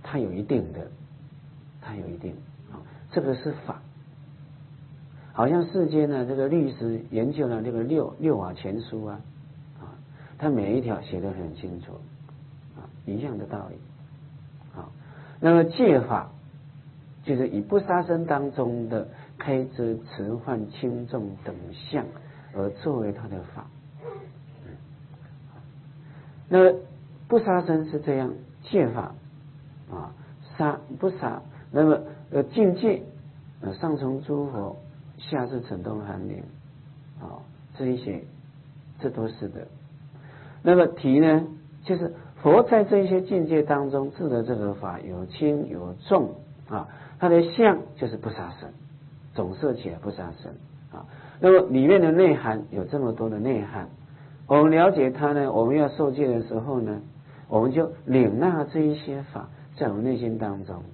它有一定的，这个是法。好像世间呢，这个律师研究了这个六法全书啊，他每一条写得很清楚，一样的道理。那么戒法就是以不杀生当中的开支、持换、轻重等相而作为他的法。那不杀生是这样，戒法杀不杀，那么境界上从诸佛，下至尘动寒灵，这一些这都是的。那么题呢，就是佛在这一些境界当中治的这个法有轻有重它的相就是不杀生，总摄起来不杀生那么里面的内涵有这么多的内涵，我们了解它呢，我们要受戒的时候呢，我们就领纳这一些法在我们内心当中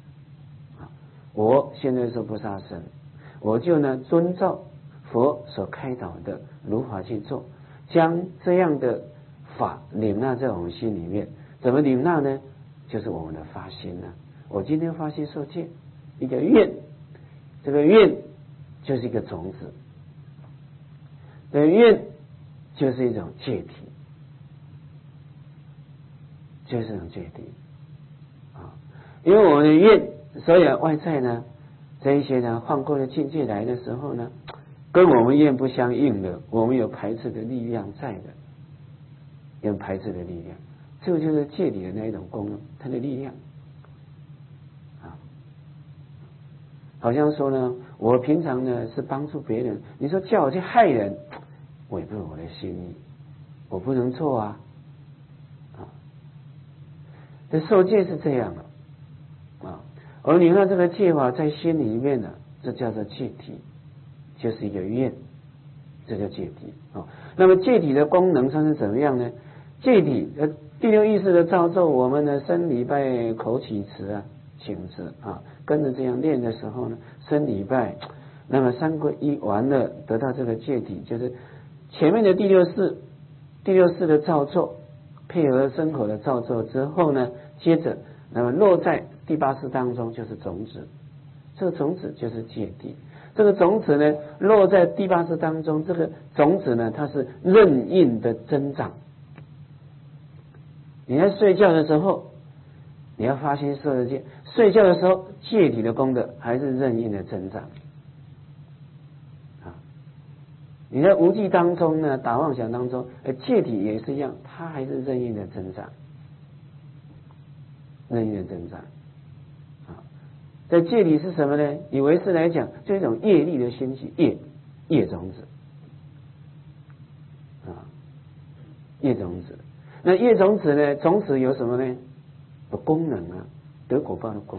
我现在说不杀生，我就呢遵照佛所开导的如法去做，将这样的法领纳在我们心里面。怎么领纳呢？就是我们的发心我今天发心受戒，一个愿，这个愿就是一个种子，这个愿就是一种戒体，就是一种戒体因为我们的愿，所以外在呢这一些呢换过的境界来的时候呢，跟我们愿不相应的，我们有排斥的力量在的，有排斥的力量，这个就是戒体的那一种功用，它的力量好像说呢，我平常呢是帮助别人，你说叫我去害人，违背我的心意，我不能做这受戒是这样的而你看这个戒法在心里面呢，这叫做戒体，就是一个愿，这叫戒体那么戒体的功能上是怎么样呢？戒体第六意识的造作，我们呢身礼拜口起持请持跟着这样练的时候呢，身礼拜，那么三皈依完了，得到这个戒体，就是前面的第六识的造作，配合身口的造作之后呢，接着那么落在第八识当中就是种子，这个种子就是戒体。这个种子呢落在第八识当中，这个种子呢它是任运的增长。你在睡觉的时候，你要发心受戒，睡觉的时候戒体的功德还是任运的增长你在无记当中呢，打妄想当中，戒体也是一样，它还是任运的增长，任运的增长在戒体是什么呢？以为是来讲，就一种业力的兴起，业种子业种子。那业种子呢？种子有什么呢？有功能得果报的功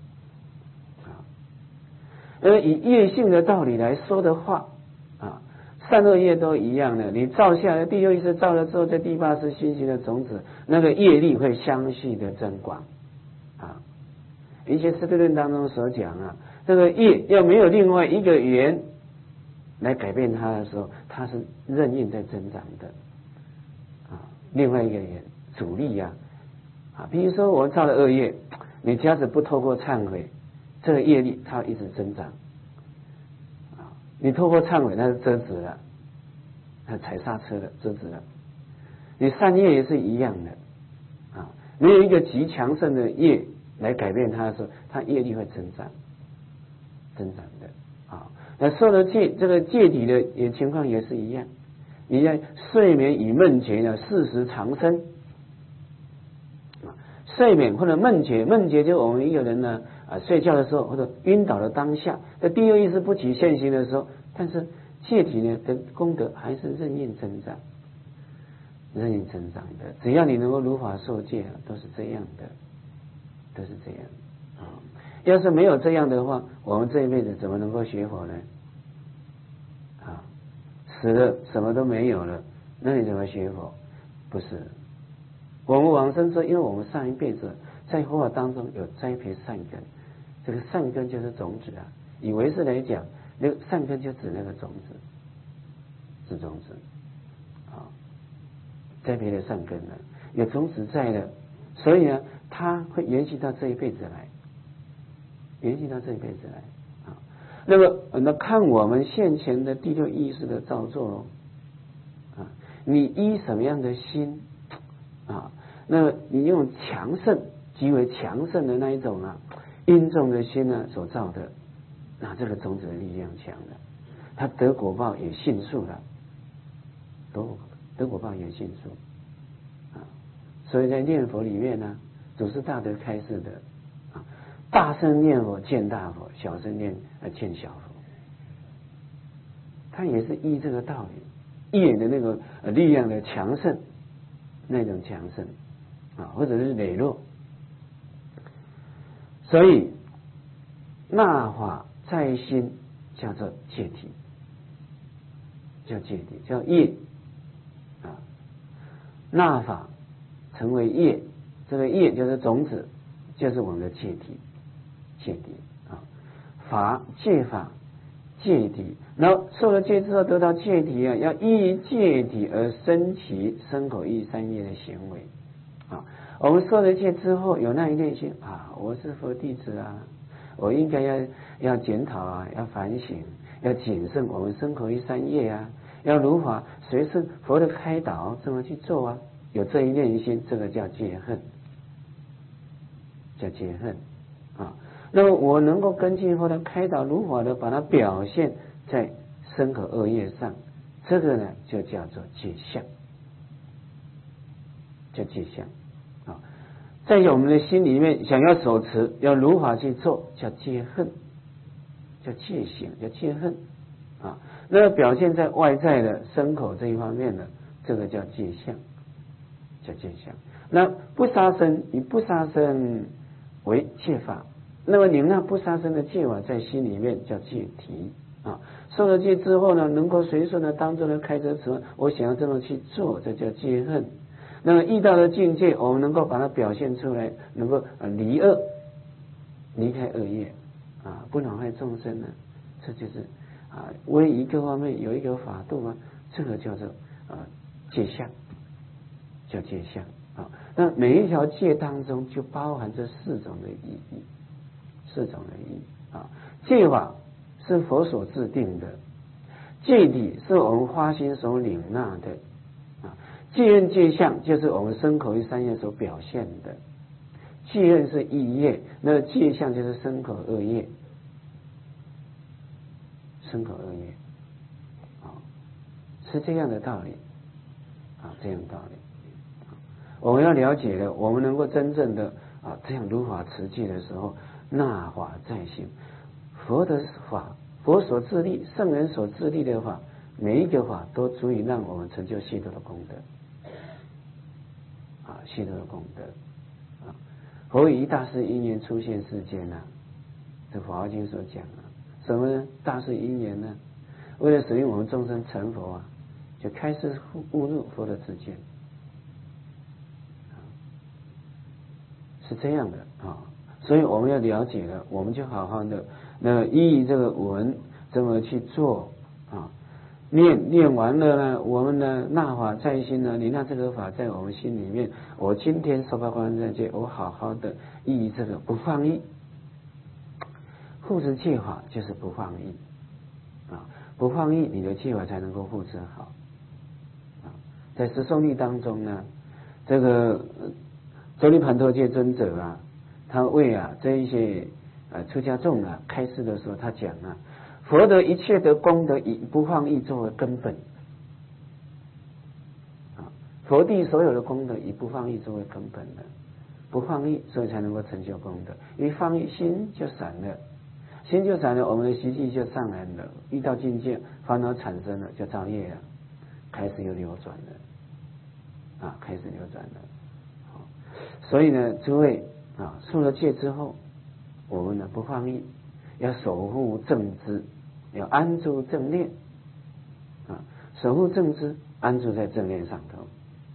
能以业性的道理来说的话善恶业都一样的，你造下来第六意识造了之后，在第八识熏习的种子，那个业力会相续的增广一些师地论当中所讲这个业要没有另外一个缘来改变它的时候，它是任运在增长的另外一个缘阻力比如说我造了恶业，你假使不透过忏悔，这个业力它一直增长你透过忏悔，那是遮止了，它踩刹车了，遮止了。你善业也是一样的没有一个极强盛的业来改变它的时候，它业力会增长的那受了戒，这个戒体的情况也是一样。你在睡眠与梦觉呢，事实长生睡眠或者梦觉，梦觉就我们一个人呢睡觉的时候或者晕倒的当下，在第六意识不起现行的时候，但是戒体呢的功德还是任运增长的。只要你能够如法受戒都是这样的，都是这样要是没有这样的话，我们这一辈子怎么能够学佛呢？死了什么都没有了，那你怎么学佛？不是，我们往生说，因为我们上一辈子在佛法当中有栽培善根，这个善根就是种子以为是来讲，那个善根就指那个种子，是种子栽培的善根有种子在的，所以呢， 它会延续到这一辈子来，延续到这一辈子来啊。那么那看我们现前的第六意识的造作咯啊，你依什么样的心啊？那你用强盛极为强盛的那一种啊殷重的心呢所造的，那这个种子的力量强了，它得果报也迅速了，得果报也迅速啊。所以在念佛里面呢，祖师大德开示的啊，大声念佛见大佛，小声念见小佛，它也是依这个道理，业的那个力量的强盛，那种强盛啊，或者是磊落。所以那法在心叫做戒体，叫戒体，叫业啊。那法成为业，这个业就是种子，就是我们的戒体，戒体啊。法戒法戒体，然后受了戒之后得到戒体啊，要依戒体而生起身口意三业的行为啊。我们受了戒之后，有那一念心啊，我是佛弟子啊，我应该要检讨啊，要反省，要谨慎我们身口意三业啊，要如法随顺佛的开导，这么去做啊。有这一念心，这个叫戒恨，叫戒恨啊。那么我能够根据佛的开导，如法的把它表现在身口恶业上，这个呢就叫做戒相，叫戒相啊。在我们的心里面想要守持，要如法去做，叫戒恨，叫戒行，叫戒恨啊。那表现在外在的身口这一方面呢，这个叫戒相，叫戒相。那不杀生，以不杀生为戒法，那么你那不杀生的戒法在心里面叫戒体啊。受了戒之后呢，能够随顺的当中的开遮持，我想要这么去做，这叫戒恨。那么遇到的境界，我们能够把它表现出来，能够离恶，离开恶业啊，不恼害众生呢，这就是啊，为一个方面有一个法度啊，这个叫做戒相，叫戒相啊。那每一条戒当中就包含这四种的意义，四种的意义啊。戒法是佛所制定的，戒体是我们发心所领纳的啊。戒愿戒相就是我们身口意三业所表现的，戒愿是意业，那戒相就是身口恶业，身口恶业啊，是这样的道理啊，这样的道理。我们要了解的，我们能够真正的啊这样如法持戒的时候，那法在心，佛的法，佛所自立，圣人所自立的法，每一个法都足以让我们成就许多的功德啊，许多的功德啊。佛以一大事因缘出现世间啊，这《法华经》所讲啊，什么大事因缘呢？为了使令我们众生成佛啊，就开始悟入佛的自见。是这样的啊，所以我们要了解了，我们就好好的那依这个文这么去做啊。念完了呢，我们呢纳法在心呢，你那这个法在我们心里面，我今天受八关斋戒，我好好的依这个不放逸，护持戒法就是不放逸啊，不放逸，你的戒法才能够护持好啊。在十诵律当中呢，这个周利盘陀戒尊者啊，他为这一些出家众开示的时候，他讲啊，佛的一切的功德以不放逸作为根本啊，佛地所有的功德以不放逸作为根本的，不放逸，所以才能够成就功德。一放逸，心就散了，心就散了，我们的习气就上来了，遇到境界，烦恼产生了，就造业了，开始又流转了啊，开始流转了。所以呢，诸位啊，受了戒之后，我们呢不放逸，要守护正知，要安住正念啊，守护正知，安住在正念上头。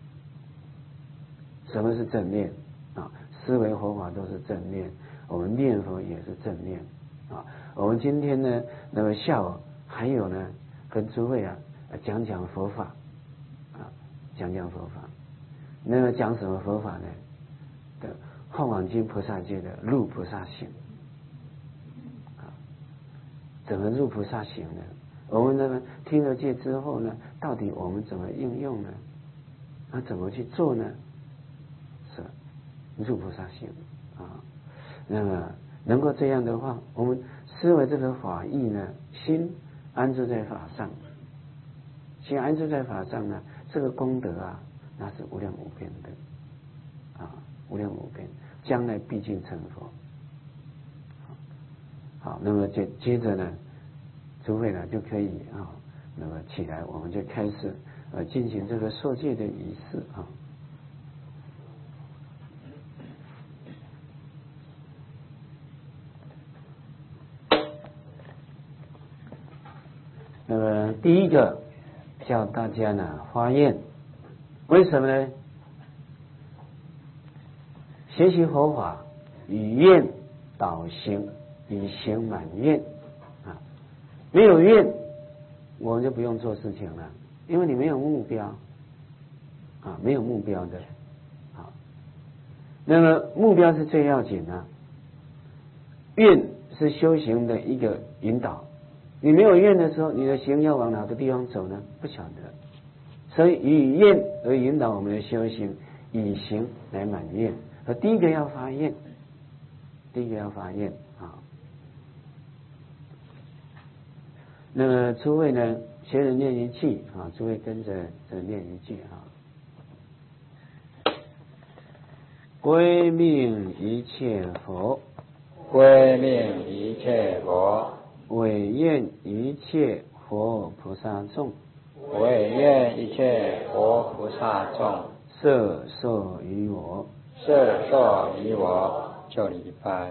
什么是正念啊？思维佛法都是正念，我们念佛也是正念啊。我们今天呢，那么下午还有呢，跟诸位讲讲佛法啊，讲讲佛法。那么讲什么佛法呢？ 凤凰金菩萨界的入菩萨行啊，怎么入菩萨行呢？我们那么听了戒之后呢，到底我们怎么应用呢？那怎么去做呢？是入菩萨行啊。那么能够这样的话，我们思维这个法义呢，心安住在法上，心安住在法上呢，这个功德啊，那是无量无边的啊，无量无边，将来必尽成佛。好，那么接着呢，诸位呢就可以啊，那么起来，我们就开始进行这个受戒的仪式啊。那么第一个叫大家呢发愿，为什么呢？学习佛法，以愿导行，以行满愿啊。没有愿，我们就不用做事情了，因为你没有目标啊，没有目标的啊。那么目标是最要紧的，愿是修行的一个引导。你没有愿的时候，你的行要往哪个地方走呢？不晓得。所以以愿而引导我们的修行，以行来满愿。而第一个要发愿，第一个要发愿啊。那么诸位呢，学人念一句啊，诸位跟着念一句啊。归命一切佛， 归命一切佛， 唯愿一切佛菩萨众， 唯愿一切佛菩萨众， 摄受于我， 摄受于我，就礼拜。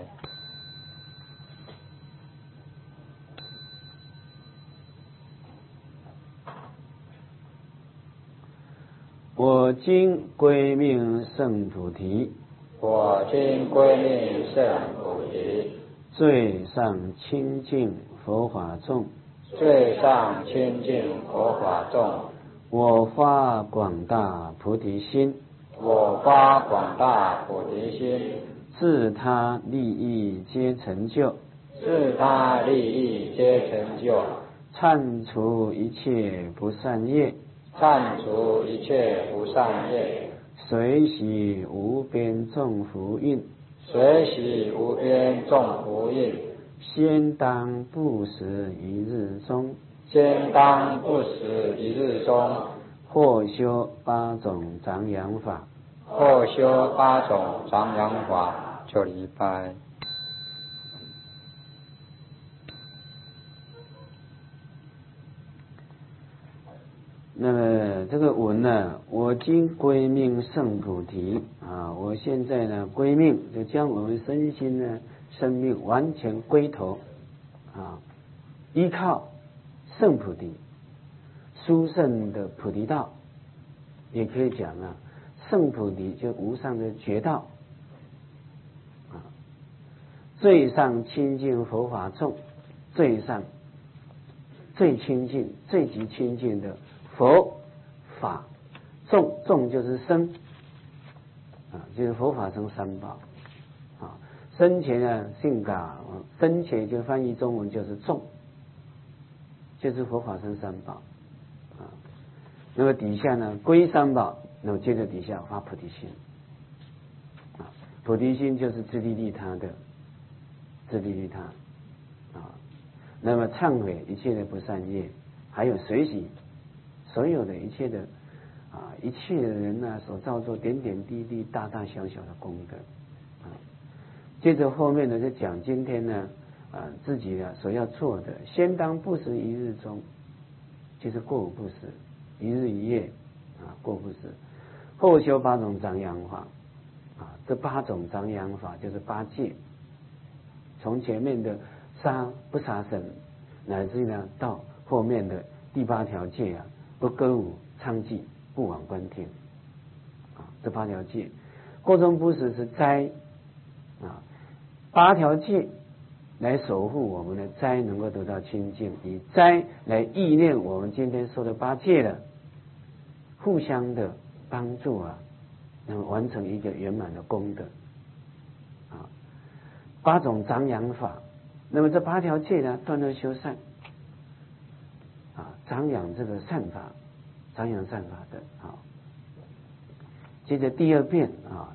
我今归命圣菩提， 我今归命圣菩提， 最上清净佛法众， 最上清净佛法众， 我发广大菩提心， 我发广大菩提心， 自他利益皆成就， 自他利益皆成就， 忏除一切不善业， 忏除一切不善业， 随喜无边众福运， 随喜无边众福运， 先当不食一日中， 先当不食一日中， 或修八种长养法， 或修八种长养法，就礼拜。 那么这个文呢，我今归命圣菩提啊，我现在呢归命，就将我们身心呢生命完全归投啊，依靠圣菩提，殊胜的菩提道，也可以讲啊，圣菩提就无上的觉道啊，最上清净佛法众，最上最亲近最极亲近的佛法众，众就是生啊，就是佛法僧三宝啊。生前呢性嘎，生前就翻译中文就是众，就是佛法僧三宝啊。那么底下呢归三宝，那么接着底下发菩提心啊，菩提心就是自利利他的，自利利他啊。那么忏悔一切的不善业，还有随喜所有的一切的啊，一切的人呢所造作点点滴滴、大大小小的功德啊。接着后面呢就讲今天呢啊自己呢所要做的，先当不食一日中，就是过午不食，一日一夜啊过不食，后修八种长养法啊，这八种长养法就是八戒，从前面的杀不杀生，乃至于呢到后面的第八条戒啊，不歌舞娼妓，不往观听啊，这八条戒。过中不食是斋啊，八条戒来守护我们的斋能够得到清净，以斋来意念我们今天说的八戒的，互相的帮助啊，能完成一个圆满的功德 8种长养法。那么这8条戒呢，断恶修善长养这个善法，长养善法的。好，接着第二遍。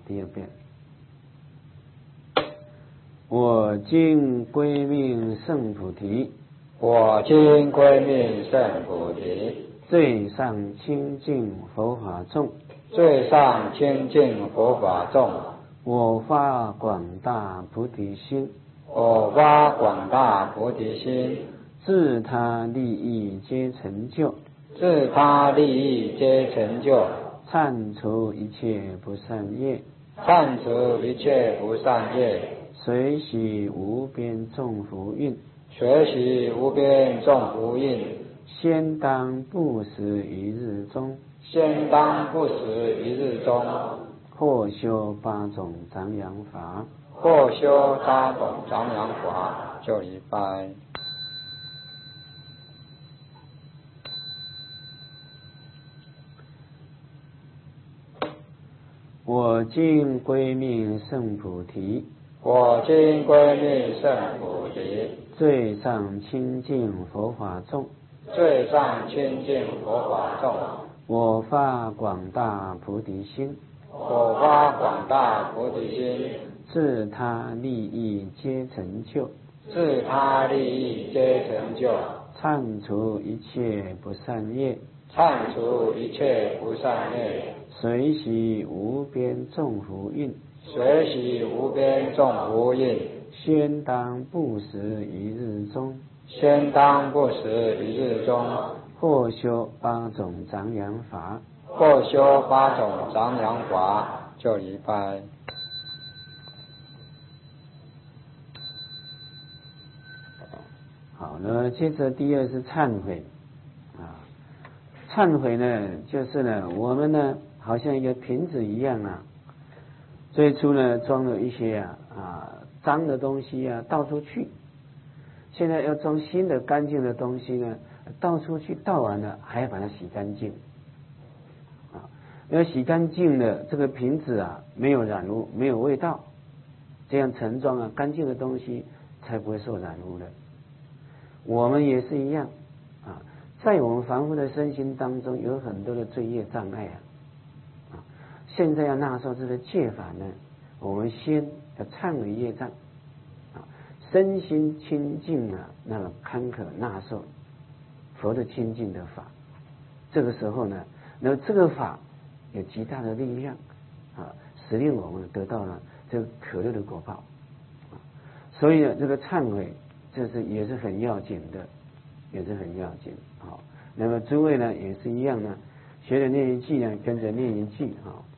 我今归命圣菩提， 我今归命圣菩提， 最上清净佛法众， 最上清净佛法众， 我发广大菩提心， 我发广大菩提心， 自他利益皆成就， 自他利益皆成就， 忏除一切不善业， 忏除一切不善业， 随喜无边众福运， 随喜无边众福运， 先当不食一日中， 先当不食一日中， 或修8种长养法， 或修8种长养法，就礼拜。 我今归命圣菩提， 我今归命圣菩提， 最上清净佛法众， 最上清净佛法众， 我发广大菩提心， 我发广大菩提心， 自他利益皆成就， 自他利益皆成就， 忏除一切不善业， 忏除一切不善业， 随喜无边众福运， 随喜无边众福运， 先当不食一日中， 先当不食一日中， 或修8种长养法， 或修8种长养法，就礼拜。 好，那么接着第二是忏悔忏悔呢，就是呢，我们呢好像一个瓶子一样最初呢装了一些脏的东西倒出去，现在要装新的干净的东西呢，倒出去，倒完了还要把它洗干净要洗干净了，这个瓶子没有染污，没有味道，这样盛装干净的东西才不会受染污的。我们也是一样在我们凡夫的身心当中有很多的罪业障碍现在要纳受这个戒法呢，我们先要忏悔业障身心清净那么堪可纳受佛的清净的法。这个时候呢，那这个法有极大的力量使令我们得到了这个可乐的果报所以呢，这个忏悔也是很要紧的，也是很要紧。好，那么诸位呢也是一样呢，学了念一句呢，跟着念一句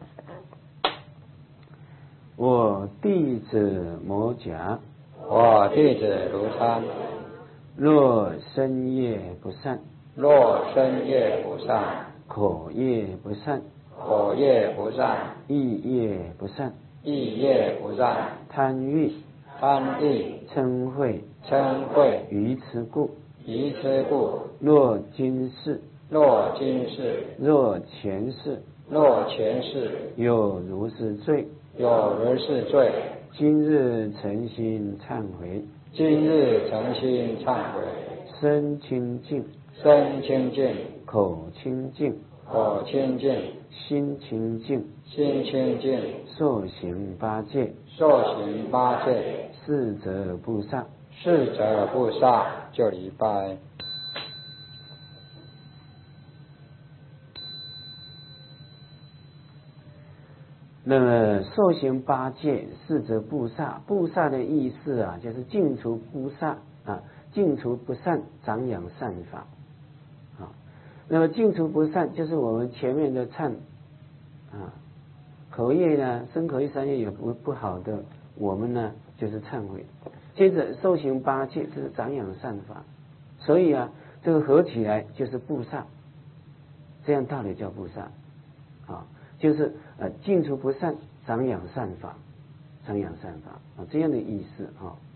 我弟子摩胛， 我弟子如参， 若身业不善， 若身业不善， 口业不善， 口业不善， 意业不善， 意业不善， 贪欲， 贪欲， 嗔恚， 嗔恚， 愚痴故， 愚痴故， 若今世， 若今世， 若前世， 若前世， 有如是罪， 有如是罪， 今日诚心忏悔， 今日诚心忏悔， 身清净， 身清净， 口清净， 口清净， 心清净， 心清净， 受行8戒， 受行8戒， 是则不杀， 是则不杀，就礼拜。 那么受行8戒，是则不杀。不杀的意思就是净除不杀净除不善，长养善法那么净除不善，就是我们前面的忏口业呢，身口意3业有不好的，我们呢就是忏悔。接着受行8戒，这是长养善法，所以这个合起来就是不杀，这样道理叫不杀就是净除不善，长养善法，长养善法这样的意思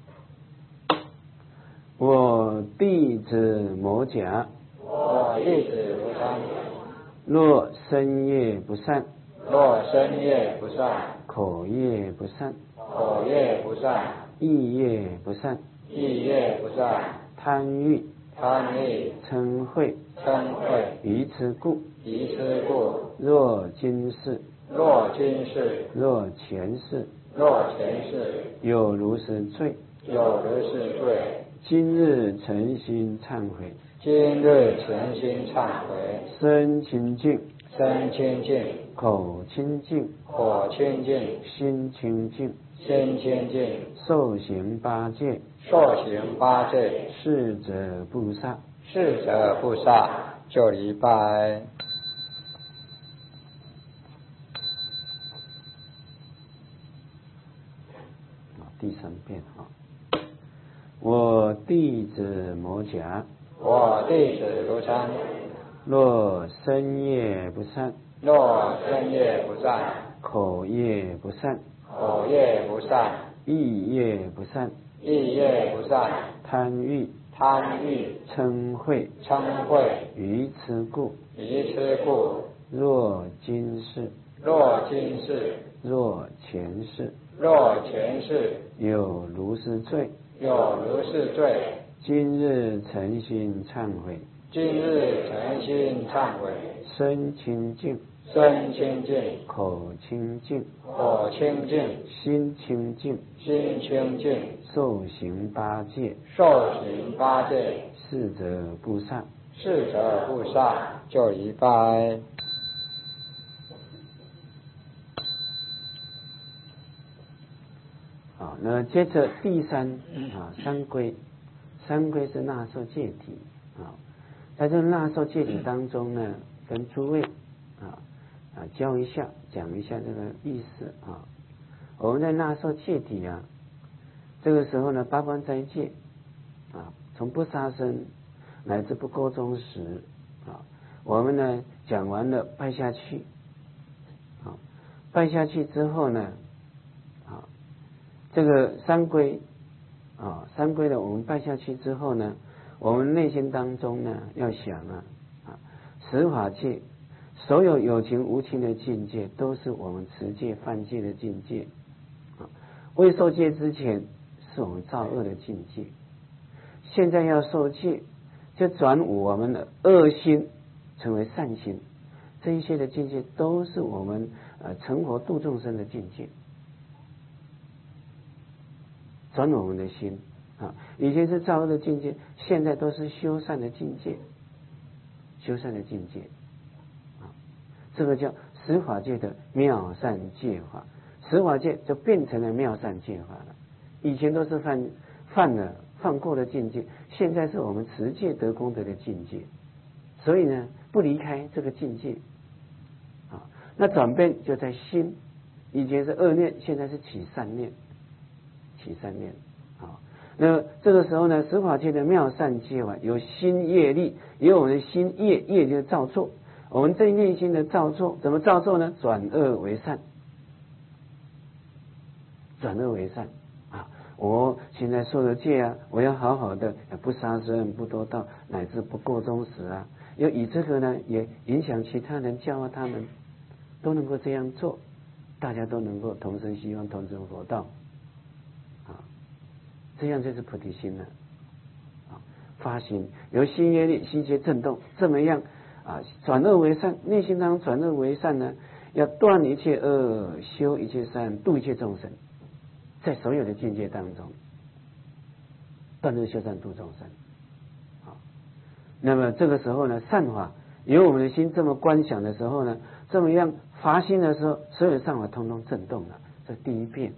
我弟子摩胛， 我弟子如参， 若身业不善， 若身业不善， 口业不善， 口业不善， 意业不善， 意业不善， 贪欲， 贪欲， 嗔恚， 嗔恚， 愚痴故， 愚痴故， 若今世， 若今世， 若前世， 若前世， 有如是罪， 有如是罪。 今日诚心忏悔， 今日诚心忏悔， 身清净， 身清净， 口清净， 口清净， 心清净， 心清净， 受行八戒， 受行八戒， 是者不杀。 是者不杀。就礼拜。 第三遍啊，我弟子摩羯， 我弟子如参， 若身业不善， 若身业不善， 口业不善， 口业不善， 意业不善， 意业不善， 贪欲， 贪欲， 嗔恚， 嗔恚， 愚痴故， 愚痴故， 若今世， 若今世， 若前世， 若前世， 有如是罪， 有如是罪。 今日诚心忏悔， 今日诚心忏悔， 身清净， 身清净， 口清净， 口清净， 心清净， 心清净， 受行八戒， 受行八戒， 是者不杀。 是者不杀。就礼拜。 好，那接着第三三归，三归是纳受戒体啊，在这个纳受戒体当中呢，跟诸位教一下，讲一下这个意思啊。我们在纳受戒体啊，这个时候呢，八关斋戒啊，从不杀生乃至不过中食啊，我们呢讲完了拜下去啊，拜下去之后呢这个三归三归的我们拜下去之后呢，我们内心当中呢要想十法界所有有情无情的境界都是我们持戒犯戒的境界未受戒之前是我们造恶的境界，现在要受戒就转我们的恶心成为善心，这一些的境界都是我们成佛度众生的境界，转我们的心以前是造恶的境界，现在都是修善的境界，修善的境界这个叫十法界的妙善戒法，十法界就变成了妙善戒法了。以前都是犯过的境界，现在是我们持戒得功德的境界，所以呢不离开这个境界那转变就在心，以前是恶念，现在是起善念，起善念那这个时候呢，十法界的妙善戒法有心业力，也有我们的心业，业就是造作。我们这内心的造作怎么造作呢？转恶为善，转恶为善我现在受了戒我要好好的不杀生不多盗乃至不过中食要以这个呢也影响其他人，教化他们都能够这样做，大家都能够同生希望，同生佛道这样就是菩提心了发心由心业力心结震动，这么样转恶为善，内心当中转恶为善呢，要断一切恶，修一切善，度一切众生，在所有的境界当中断恶修善度众生那么这个时候呢，善法由我们的心这么观想的时候呢，这么样发心的时候，所有的善法通通震动了，这第一遍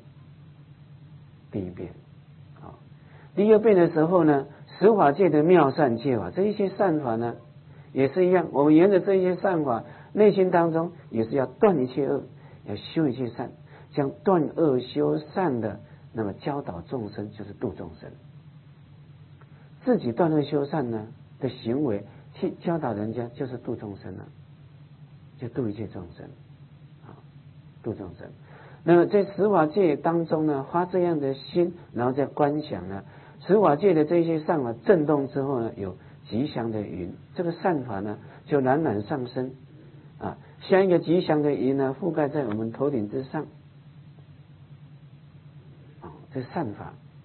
第二遍的时候呢，十法界的妙善戒法，这一些善法呢也是一样，我们沿着这一些善法，内心当中也是要断一切恶，要修一切善，将断恶修善的，那么教导众生就是度众生，自己断恶修善呢的行为去教导人家，就是度众生了，就度一切众生度众生。那么在十法界当中呢，发这样的心，然后再观想呢，十法界的这些善法震动之后呢，有吉祥的云，这个善法呢就冉冉上升像一个吉祥的云呢，覆盖在我们头顶之上这善法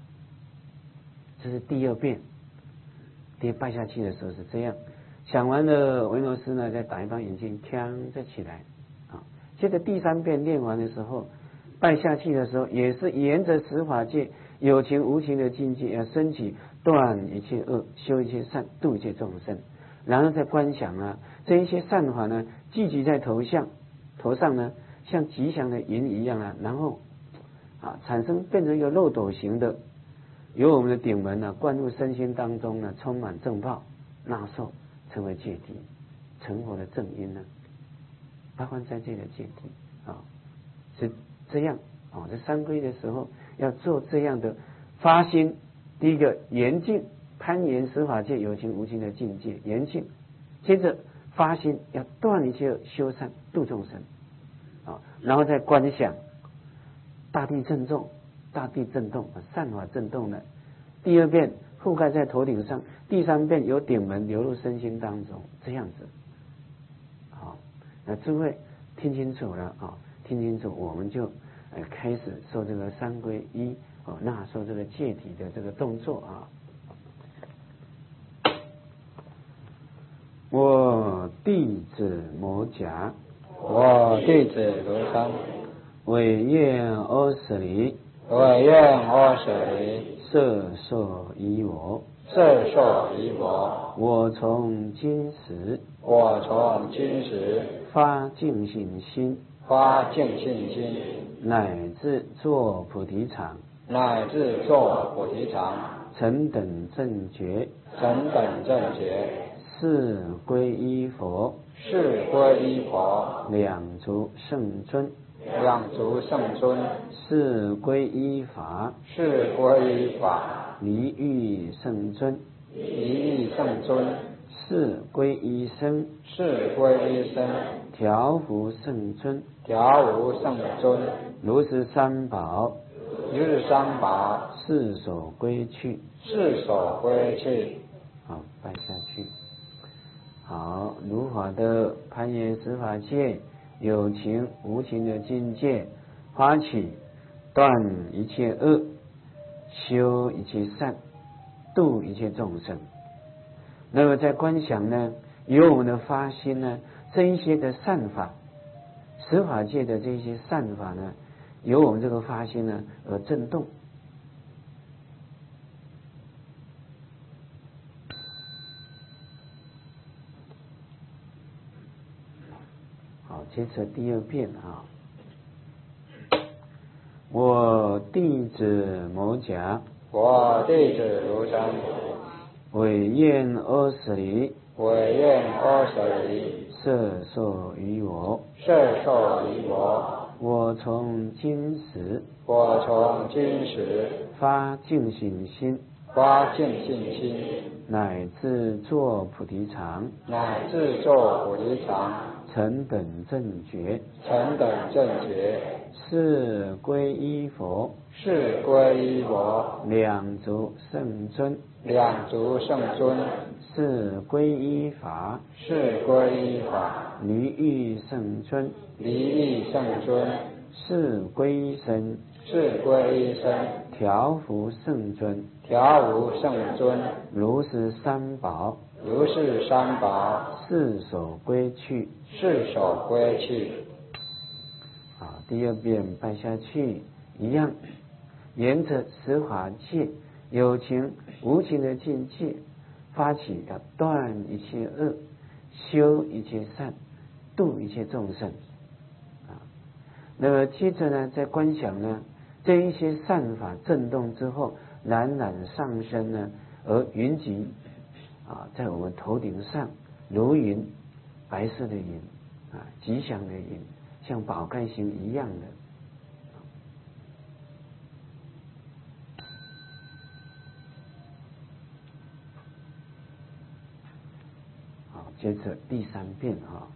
这是第二遍。跌拜下去的时候是这样，想完了，维罗斯呢再打一帮眼镜，锵再起来啊。接着第三遍练完的时候，拜下去的时候，也是沿着十法界有情无情的境界，要升起断一切恶，修一切善，度一切众生。然后再观想啊，这一些善法呢，聚集在头上呢，像吉祥的云一样啊，然后产生变成一个漏斗形的。由我们的顶门呢，灌入身心当中呢，充满正报，纳受成为戒体，成佛的正因呢，八关斋戒的戒体啊，是这样啊。在三皈的时候要做这样的发心，第一个严禁攀岩十法界有情无情的境界，严禁；接着发心要断一切修善度众生啊，然后再观想大地震动，善法震动呢。第二遍覆盖在头顶上，第三遍由顶门流入身心当中，这样子。好，那诸位听清楚了啊，听清楚，我们就开始受这个三皈依纳受这个戒体的这个动作啊。我弟子摩胛， 我弟子卢山， 违愿阿舍离， 违愿阿舍离， 摄受依我， 摄受依我。 我从今时， 我从今时发净信心， 发净信心， 乃至作菩提场， 乃至作菩提场， 成等正觉， 成等正觉， 是皈依佛， 是皈依佛， 两足圣尊， 两足圣尊， 是皈依法， 是皈依法， 离欲圣尊， 离欲圣尊， 是皈依僧， 是皈依僧， 调伏圣尊， 调伏圣尊， 如是三宝， 如是三宝， 是所归去， 是所归去。 好，拜下去。好，如法的攀岩十法界，有情无情的境界，发起断一切恶，修一切善，度一切众生。那么在观想呢，由我们的发心呢，这一些的善法，十法界的这些善法呢，由我们这个发心呢而震动。好，接着第二遍啊。我弟子摩胛， 我弟子卢山， 违愿阿舍离， 违愿阿舍离， 摄受于我， 摄受于我。 我从今时， 我从今时发净信心， 发净信心， 乃至作菩提场， 乃至作菩提场， 成等正觉， 成等正觉， 是皈依佛， 是皈依佛， 两足圣尊， 两足圣尊， 是皈依法， 是皈依法， 离欲圣尊， 离欲圣尊， 是皈依僧， 是皈依僧， 调伏圣尊， 调伏圣尊， 如是三宝， 如是三宝， 是所归去， 是所归去。 好，第二遍拜下去，一样，沿着十法界有情无情的境界，发起要断一切恶，修一切善，度一切众生啊。那么接着呢，在观想呢，这一些善法震动之后，冉冉上升呢，而云集啊，在我们头顶上如云，白色的云啊，吉祥的云，像宝盖星一样的。好，接着第三遍啊。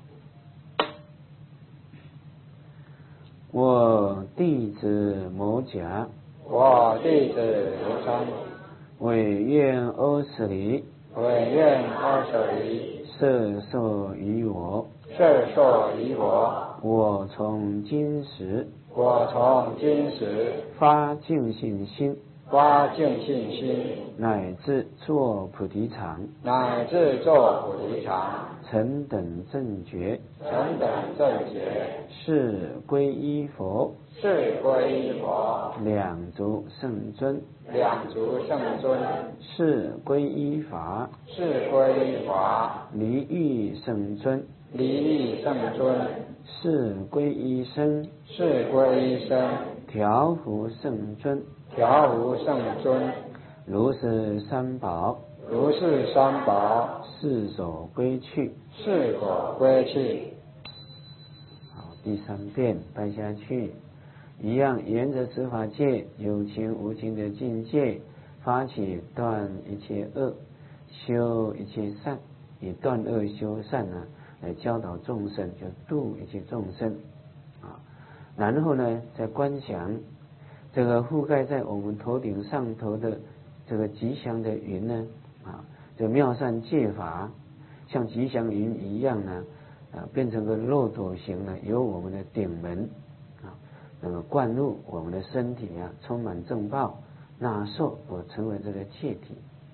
我弟子摩胛， 我弟子卢山， 违愿阿舍离， 违愿阿舍离， 摄受于我， 摄受于我。 我从今时， 我从今时发净信心， 发净信心， 乃至作菩提场， 乃至作菩提场， 成等正觉， 成等正觉， 是归依佛， 是归依佛， 两足圣尊， 两足圣尊， 是归依法， 是归依法， 离欲圣尊， 离欲圣尊， 是归依身， 是归依身， 调伏圣尊， 调伏圣尊， 如是三宝， 如是三宝， 是所归去。 是所归去。 好，第三遍拜下去，一样沿着十法界有情无情的境界，发起断一切恶，修一切善，以断恶修善呢，来教导众生，就度一切众生啊。然后呢，再观想这个覆盖在我们头顶上头的这个吉祥的云呢，啊，这个妙善戒法，像吉祥云一样呢，变成个漏斗形呢，由我们的顶门啊，那么灌入我们的身体啊，充满正报，纳受我成为这个戒体。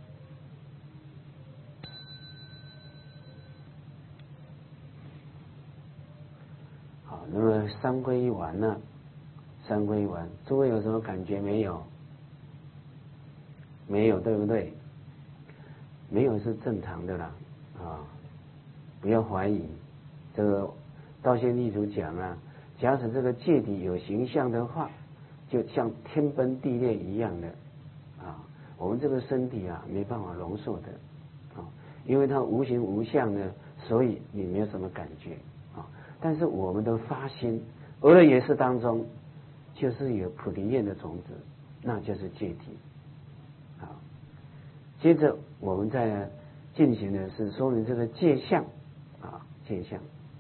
好，那么三皈依完了，三皈依完，诸位有什么感觉没有？没有，对不对？没有是正常的啦，啊，不要怀疑。这个道宣地主讲啊，假使这个戒体有形象的话，就像天崩地裂一样的啊，我们这个身体啊没办法容受的啊，因为它无形无相呢，所以你没有什么感觉啊。但是我们的发心，俄勒耶识当中，就是有菩提叶的种子，那就是戒体。啊，接着我们再进行的是说明这个戒相啊，戒相。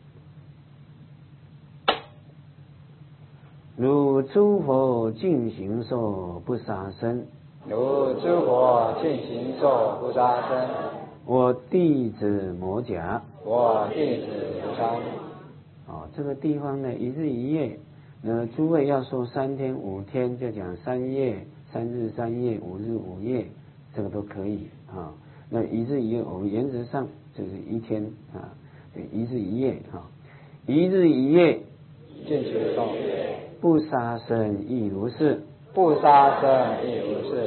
如诸佛尽形寿不杀生， 如诸佛尽形寿不杀生， 我弟子摩甲， 我弟子如山。 哦，这个地方呢，一日一夜，诸位要说3天5天，就讲3夜3日3夜5日5夜，这个都可以啊。那一日一夜，我们原则上就是1天啊，对，一日一夜啊，一日一夜尽形寿， 不杀生亦如是， 不杀生亦如是。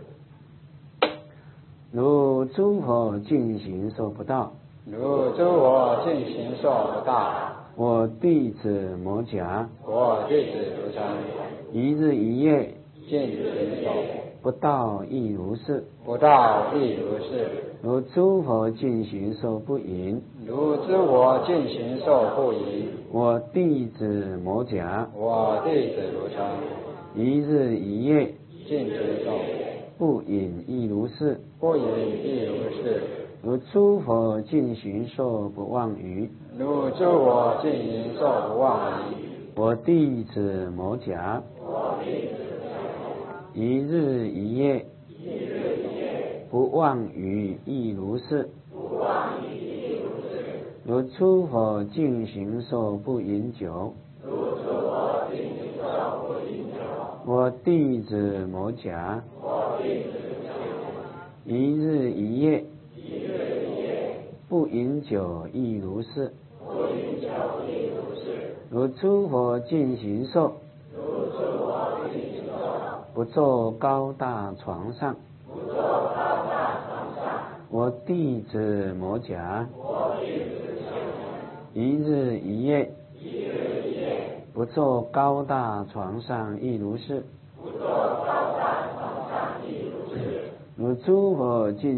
如诸佛尽形寿不到， 如诸佛尽形寿不到， 我弟子摩甲， 我弟子如山。 一日一夜尽形寿不到亦如是， 不到亦如是。 如诸佛尽形寿不淫， 如诸佛尽形寿不淫， 我弟子摩甲， 我弟子如山。 一日一夜尽形寿不饮亦如是， 不淫亦如是。 如诸佛尽形寿不妄语， 如诸佛尽形寿不妄语， 我弟子摩甲，一日一夜不妄语亦如是，如诸佛尽形寿不饮酒，我弟子摩甲，一日一夜不饮酒亦如是，如诸佛尽形寿不坐高大床上，我弟子摩甲，一日一夜不坐高大床上亦如是，如诸佛尽